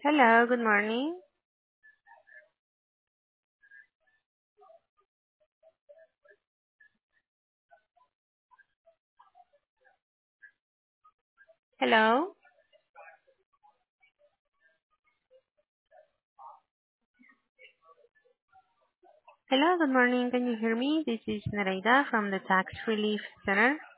Hello, good morning. Hello. Hello, good morning. Can you hear me? This is Nereida from the Tax Relief Center.